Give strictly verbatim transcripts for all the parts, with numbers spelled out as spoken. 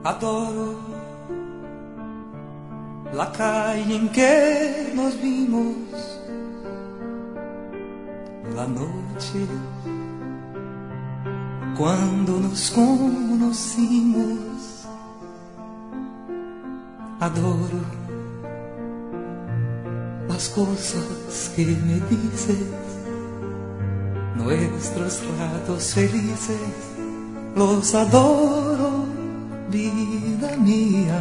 Adoro la calle en que nos vimos, la noche cuando nos conocimos. Adoro las cosas que me dices, nuestros ratos felices, los adoro, vida mía.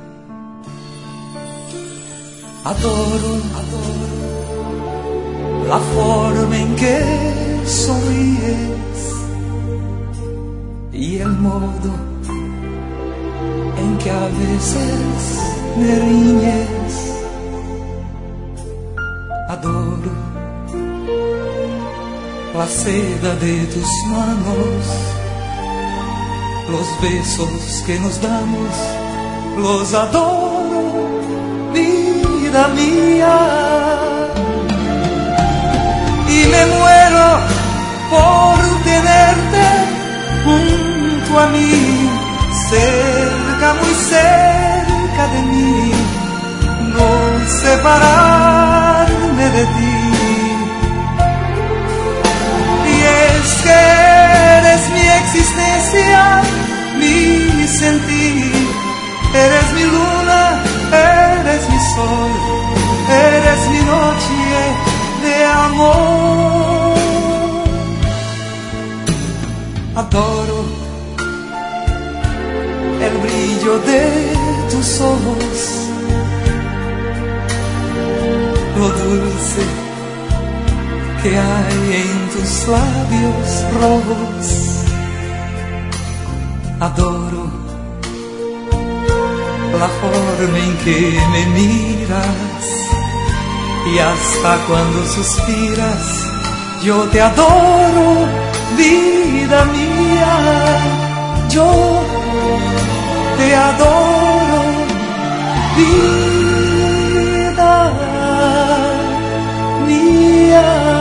Adoro, adoro la forma en que sonríes y el modo en que a veces me riñes. Adoro la seda de tus manos, los besos que nos damos, los adoro, vida mía. Y me muero por tenerte junto a mí, cerca, muy cerca de mí, no separarme de ti. Y es que eres mi existencia, mi sentir, eres mi luna, eres mi sol, eres mi noche de amor. Adoro el brillo de tus ojos, lo dulce que hay en tus labios rojos. Adoro la forma en que me miras y hasta cuando suspiras, yo te adoro, vida mía. Yo te adoro, vida mía.